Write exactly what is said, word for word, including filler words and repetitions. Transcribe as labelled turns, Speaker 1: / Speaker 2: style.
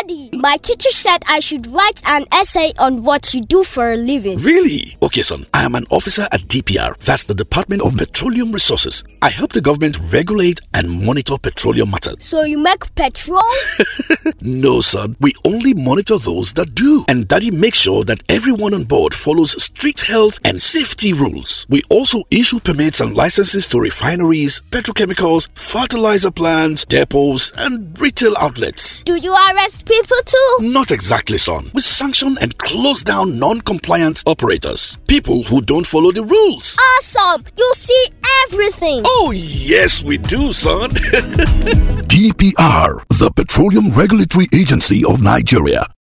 Speaker 1: Daddy, my teacher said I should write an essay on what you do for a living.
Speaker 2: Really? Okay, son. I am an officer at D P R. That's the Department of Petroleum Resources. I help the government regulate and monitor petroleum matters.
Speaker 1: So you make petrol?
Speaker 2: No, son. We only monitor those that do. And Daddy makes sure that everyone on board follows strict health and safety rules. We also issue permits and licenses to refineries, petrochemicals, fertilizer plants, depots, and retail outlets.
Speaker 1: Do you arrest people too?
Speaker 2: Not exactly, son. We sanction and close down non-compliant operators. People who don't follow the rules.
Speaker 1: Awesome! You see everything.
Speaker 2: Oh, yes, we do, son.
Speaker 3: D P R, the Petroleum Regulatory Agency of Nigeria.